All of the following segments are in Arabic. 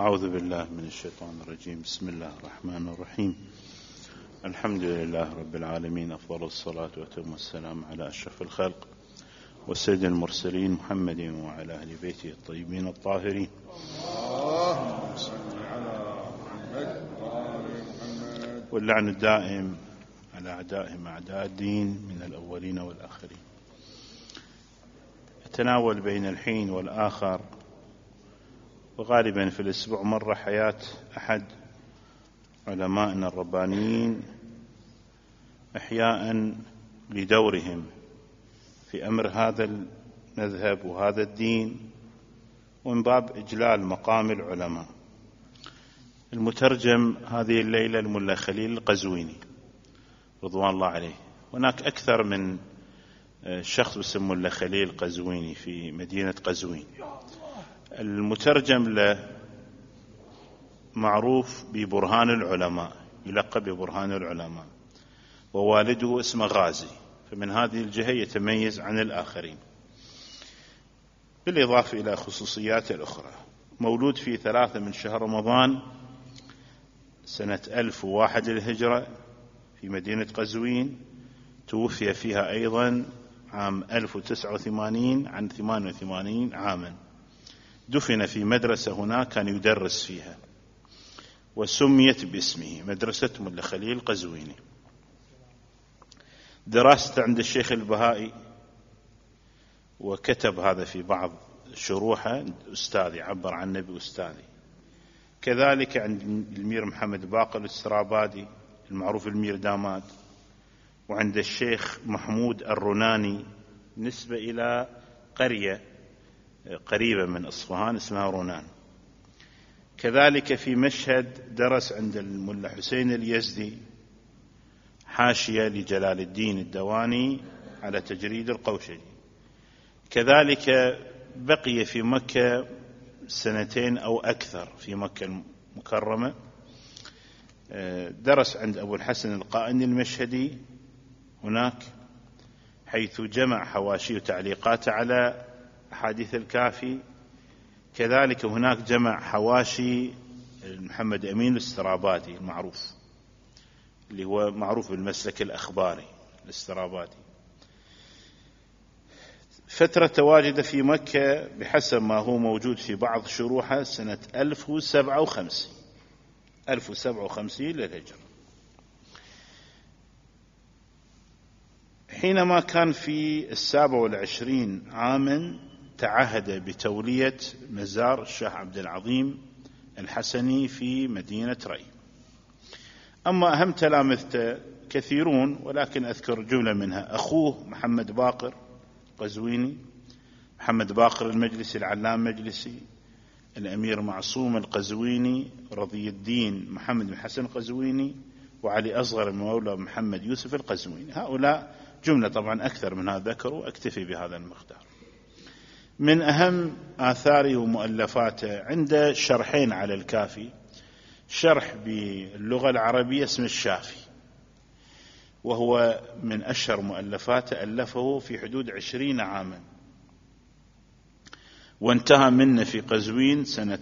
أعوذ بالله من الشيطان الرجيم. بسم الله الرحمن الرحيم. الحمد لله رب العالمين، أفضل الصلاة وأتم السلام على أشرف الخلق والسيد المرسلين محمد وعلى أهل بيته الطيبين الطاهرين. اللهم صل على محمد وآل محمد. واللعن الدائم على أعدائهم أعداء الدين من الأولين والآخرين. أتناول بين الحين والآخر وغالبا في الأسبوع مرة حياة أحد علمائنا الربانيين إحياء لدورهم في أمر هذا المذهب وهذا الدين، ومن باب إجلال مقام العلماء. المترجم هذه الليلة الملا خليل القزويني رضوان الله عليه. هناك أكثر من شخص اسمه ملا خليل القزويني في مدينة قزوين. المترجم له معروف ببرهان العلماء، يلقب ببرهان العلماء، ووالده اسمه غازي، فمن هذه الجهة يتميز عن الآخرين، بالإضافة إلى خصوصيات الأخرى. مولود في 3 من شهر رمضان سنة 1001 للهجرة في مدينة قزوين. توفي فيها أيضا عام 1089 عن 88 عاما. دفن في مدرسة هناك كان يدرس فيها، وسميت باسمه مدرسة ملا خليل القزويني. دراسته عند الشيخ البهائي، وكتب هذا في بعض شروحه، أستاذي، عبر عنه بأستاذي. كذلك عند المير محمد باقر السرابادي المعروف المير داماد، وعند الشيخ محمود الرناني نسبة إلى قرية قريبة من أصفهان اسمها رونان. كذلك في مشهد درس عند الملا حسين اليزدي حاشية لجلال الدين الدواني على تجريد القوشجي. كذلك بقي في مكة 2 أو أكثر في مكة المكرمة. درس عند أبو الحسن القائني المشهدي هناك، حيث جمع حواشي وتعليقات على أحاديث الكافي. كذلك هناك جمع حواشي محمد أمين الاسترابادي المعروف، اللي هو معروف بالمسلك الأخباري الاسترابادي. فترة تواجد في مكة بحسب ما هو موجود في بعض شروحه سنة 1057 للهجرة. حينما كان في 27 عاما تعهد بتولية مزار الشيخ عبد العظيم الحسني في مدينة ري. أما أهم تلامذته كثيرون، ولكن أذكر جملة منها: أخوه محمد باقر قزويني، محمد باقر المجلسي العلام مجلسي، الأمير معصوم القزويني، رضي الدين محمد بن حسن القزويني، وعلي أصغر المولى محمد يوسف القزويني. هؤلاء جملة، طبعا أكثر من هذا ذكروا، أكتفي بهذا المقدار. من أهم آثاره ومؤلفاته عنده شرحين على الكافي. شرح باللغة العربية اسمه الشافي، وهو من أشهر مؤلفاته، ألفه في حدود 20 عاما، وانتهى منه في قزوين سنة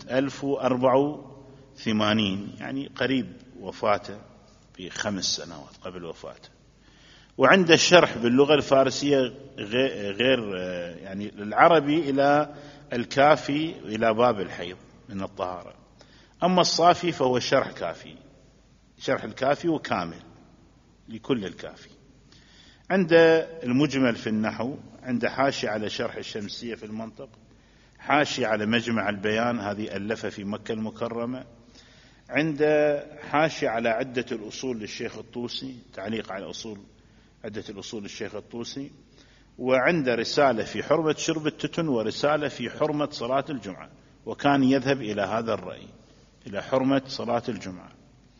1084، يعني قريب وفاته ب5 سنوات قبل وفاته. وعنده الشرح باللغة الفارسية غير يعني العربي إلى الكافي إلى باب الحيض من الطهارة. أما الصافي فهو شرح كافي، شرح الكافي وكامل لكل الكافي. عنده المجمل في النحو، عنده حاشي على شرح الشمسية في المنطق، حاشي على مجمع البيان، هذه ألفها في مكة المكرمة. عنده حاشي على عدة الأصول للشيخ الطوسي، تعليق على عدة الأصول للشيخ الطوسي. وعنده رسالة في حرمة شرب التتن، ورسالة في حرمة صلاة الجمعة، وكان يذهب إلى هذا الرأي، إلى حرمة صلاة الجمعة.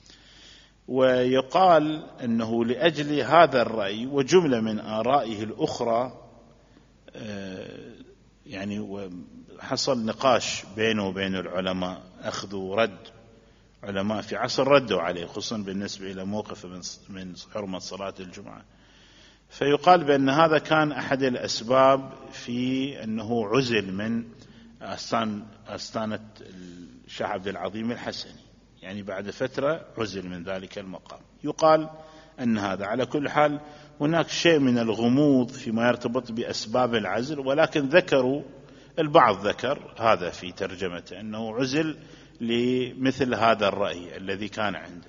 ويقال أنه لأجل هذا الرأي وجملة من آرائه الأخرى يعني حصل نقاش بينه وبين العلماء، أخذ ورد. علماء في عصر ردوا عليه، خصوصا بالنسبة إلى موقف من حرمة صلاة الجمعة. فيقال بأن هذا كان أحد الأسباب في أنه عزل من أستانة الشيخ عبد العظيم الحسني، يعني بعد فترة عزل من ذلك المقام. يقال أن هذا على كل حال هناك شيء من الغموض فيما يرتبط بأسباب العزل، ولكن ذكروا البعض ذكر هذا في ترجمته أنه عزل لمثل هذا الرأي الذي كان عنده.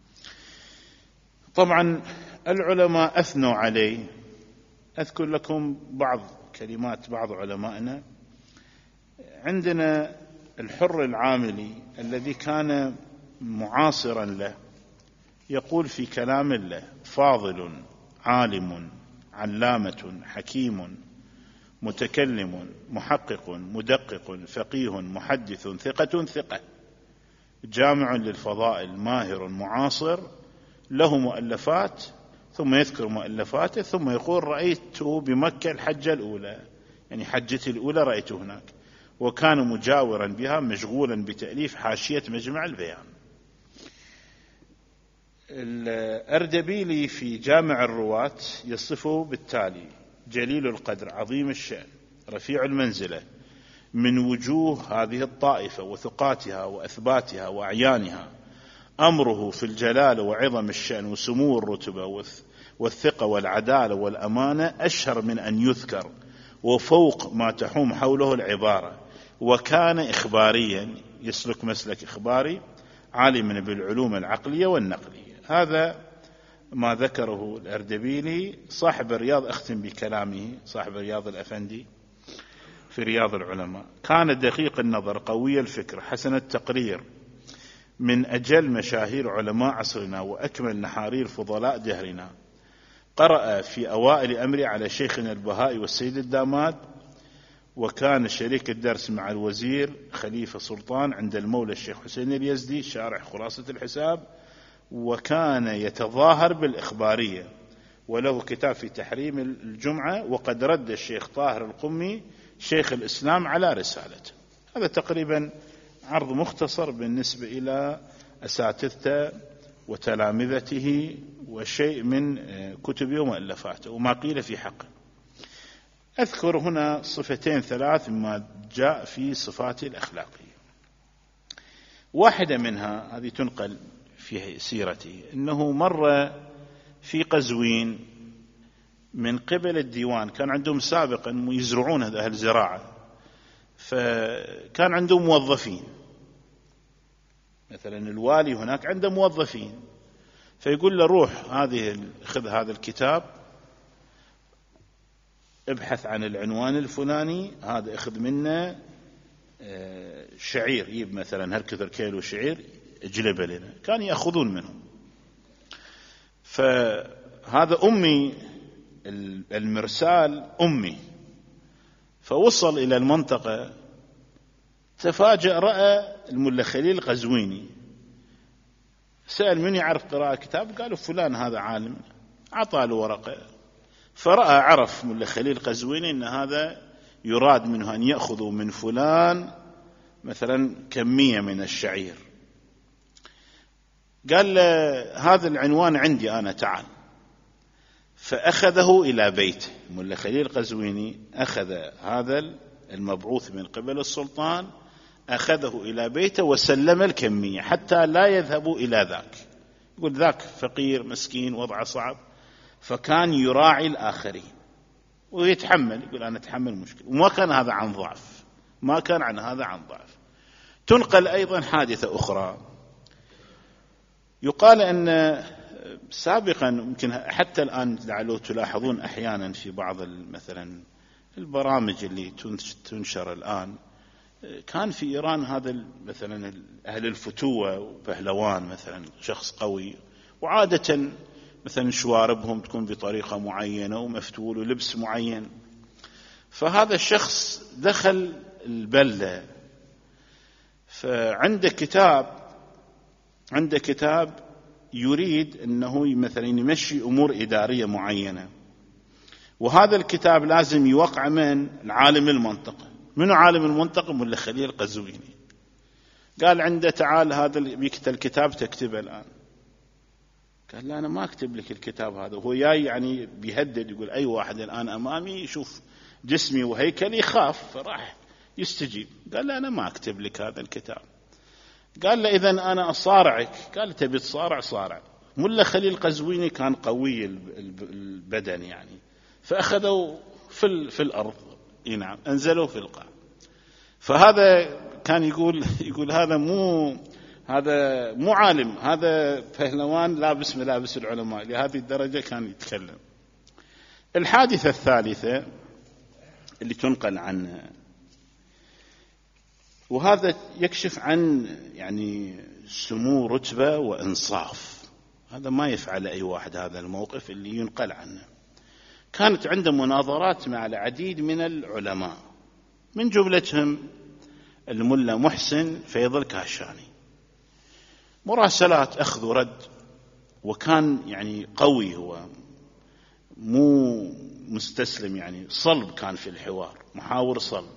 طبعا العلماء أثنوا عليه. أذكر لكم بعض كلمات بعض علمائنا. عندنا الحر العاملي الذي كان معاصرا له يقول في كلام له: فاضل عالم علامة حكيم متكلم محقق مدقق فقيه محدث ثقة جامع للفضائل ماهر معاصر له مؤلفات، ثم يذكر مؤلفاته ثم يقول: رأيته بمكة الحجة الأولى، يعني حجتي الأولى رأيته هناك، وكان مجاورا بها مشغولا بتأليف حاشية مجمع البيان. الأردبيلي في جامع الرواة يصفه بالتالي: جليل القدر عظيم الشأن رفيع المنزلة، من وجوه هذه الطائفة وثقاتها وأثباتها وأعيانها، أمره في الجلال وعظم الشأن وسمو الرتبة والثقة والعدالة والأمانة أشهر من أن يذكر، وفوق ما تحوم حوله العبارة، وكان إخباريا يسلك مسلك إخباري عالما بالعلوم العقلية والنقلية. هذا ما ذكره الأردبيلي صاحب الرياض. أختم بكلامه صاحب الرياض الأفندي في رياض العلماء: كان دقيق النظر قوي الفكر حسن التقرير، من أجل مشاهير علماء عصرنا وأكمل نحارير فضلاء دهرنا. قرأ في أوائل أمره على شيخنا البهائي والسيد الداماد، وكان شريك الدرس مع الوزير خليفة سلطان عند المولى الشيخ حسين اليزدي شارح خلاصة الحساب، وكان يتظاهر بالإخبارية، وله كتاب في تحريم الجمعة، وقد رد الشيخ طاهر القمي شيخ الإسلام على رسالته. هذا تقريبا عرض مختصر بالنسبة إلى أساتذته وتلامذته وشيء من كتبه ومؤلفاته وما قيل في حقه. أذكر هنا صفتين ثلاث مما جاء في صفاته الأخلاقية. واحدة منها هذه تنقل في سيرته، أنه مر في قزوين من قبل الديوان، كان عندهم سابقا يزرعون أهل زراعة، فكان عندهم موظفين، مثلا الوالي هناك عنده موظفين، فيقول له: روح خذ هذا الكتاب، ابحث عن العنوان الفلاني، هذا اخذ منه شعير، يجيب مثلا هالكثر كيلو شعير اجلبه لنا. كان يأخذون منهم. فهذا أمي المرسال أمي، فوصل إلى المنطقة، تفاجأ رأى الملا خليل قزويني، سأل: من يعرف قراءة كتاب؟ قالوا: فلان هذا عالم. أعطى له ورقة، فرأى عرف ملا خليل قزويني أن هذا يراد منه أن يأخذوا من فلان مثلا كمية من الشعير. قال له: هذا العنوان عندي أنا، تعال. فأخذه إلى بيته. ملا خليل قزويني أخذ هذا المبعوث من قبل السلطان، أخذه إلى بيته وسلم الكمية حتى لا يذهبوا إلى ذاك. يقول ذاك فقير مسكين وضعه صعب، فكان يراعي الآخرين ويتحمل، يقول أنا أتحمل مشكلة، وما كان هذا عن ضعف، ما كان عن هذا عن ضعف. تنقل أيضا حادثة أخرى، يقال أن سابقا يمكن حتى الآن لعلوا تلاحظون أحيانا في بعض مثلا البرامج اللي تنشر الآن، كان في إيران هذا مثلا أهل الفتوة وبهلوان مثلا شخص قوي، وعادة مثلا شواربهم تكون بطريقة معينة ومفتول ولبس معين. فهذا الشخص دخل البلدة، فعنده كتاب يريد أنه مثلا يمشي أمور إدارية معينة، وهذا الكتاب لازم يوقع من العالم المنطقة. منو عالم المنطقة؟ ملا خليل قزويني. قال عنده: تعال هذا بيكتب الكتاب تكتبه الآن. قال: لا، أنا ما أكتب لك الكتاب هذا. هو جاي يعني بيهدد، يقول أي واحد الآن أمامي يشوف جسمي وهيكلي يخاف، فراح يستجيب. قال: لا، أنا ما أكتب لك هذا الكتاب. قال له إذن أنا أصارعك. قال تبي تصارع؟ صارع. ملا خليل القزويني كان قوي البدن يعني، فأخذوا في الأرض، نعم، أنزلوا في القاع. فهذا كان يقول هذا مو عالم، هذا پهلوان لابس ملابس العلماء، لهذه الدرجة كان يتكلم. الحادثة الثالثة اللي تنقل عنه، وهذا يكشف عن يعني سمو رتبة وإنصاف، هذا ما يفعل أي واحد، هذا الموقف اللي ينقل عنه. كانت عنده مناظرات مع العديد من العلماء، من جملتهم الملا محسن فيض الكاشاني، مراسلات أخذ ورد، وكان يعني قوي، هو مو مستسلم، يعني صلب كان في الحوار، محاور صلب.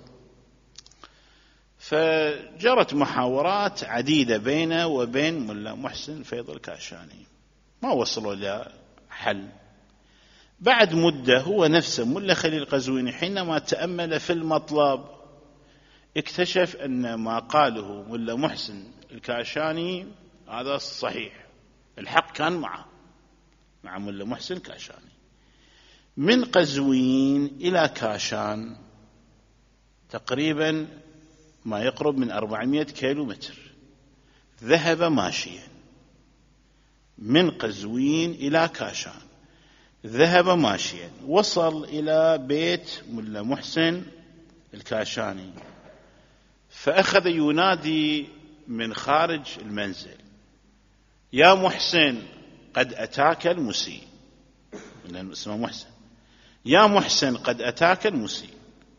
فجرت محاورات عديدة بينه وبين ملا محسن فيض الكاشاني، ما وصلوا إلى حل. بعد مدة هو نفسه ملا خليل القزويني حينما تأمل في المطلب اكتشف أن ما قاله ملا محسن الكاشاني هذا صحيح، الحق كان مع ملا محسن الكاشاني. من قزوين إلى كاشان تقريبا ما يقرب من 400 كيلومتر، ذهب ماشيا من قزوين إلى كاشان، ذهب ماشيا، وصل إلى بيت ملا محسن الكاشاني، فأخذ ينادي من خارج المنزل: يا محسن قد أتاك المسيء، لأنه اسمه محسن، يا محسن قد أتاك المسيء.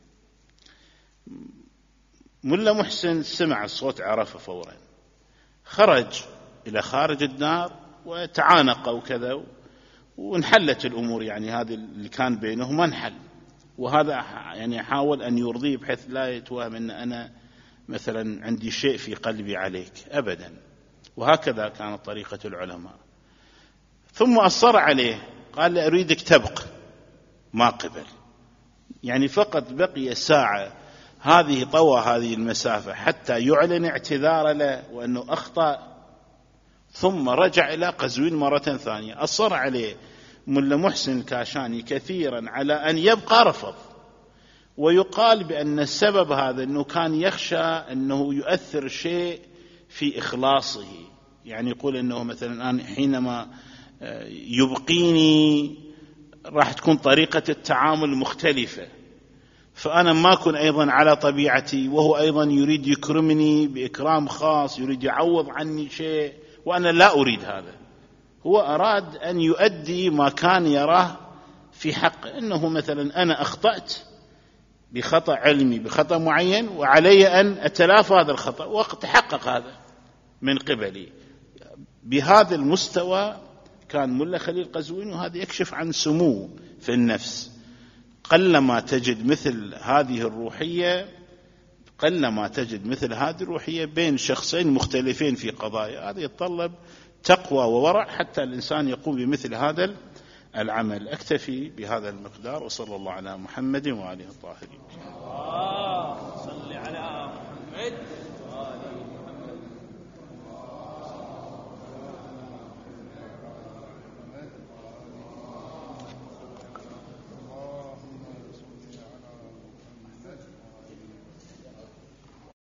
ملا محسن سمع الصوت، عرفه فورا، خرج إلى خارج الدار وتعانق وكذا، وانحلت الأمور، يعني هذا اللي كان بينهما انحل. وهذا يعني حاول أن يرضيه بحيث لا يتوهم أن أنا مثلا عندي شيء في قلبي عليك، أبدا. وهكذا كانت طريقة العلماء. ثم أصر عليه، قال له أريدك تبق، ما قبل، يعني فقط بقي ساعة، هذه طوى هذه المسافة حتى يعلن اعتذار له وأنه أخطأ، ثم رجع إلى قزوين مرة ثانية. أصر عليه ملا محسن الكاشاني كثيرا على أن يبقى، رفض. ويقال بأن السبب هذا أنه كان يخشى أنه يؤثر شيء في إخلاصه، يعني يقول أنه مثلا أنا حينما يبقيني راح تكون طريقة التعامل مختلفة، فأنا ما أكون أيضا على طبيعتي، وهو أيضا يريد يكرمني بإكرام خاص، يريد يعوض عني شيء، وأنا لا أريد هذا. هو أراد أن يؤدي ما كان يراه في حق، أنه مثلا أنا أخطأت بخطأ علمي، بخطأ معين، وعلي أن أتلافى هذا الخطأ، وقد تحقق هذا من قبلي. بهذا المستوى كان ملا خليل القزويني، وهذا يكشف عن سمو في النفس. قلما تجد مثل هذه الروحية، قلما تجد مثل هذه الروحية بين شخصين مختلفين في قضايا، هذا يتطلب تقوى وورع حتى الإنسان يقوم بمثل هذا العمل. أكتفي بهذا المقدار، وصلى الله على محمد وآله الطاهرين.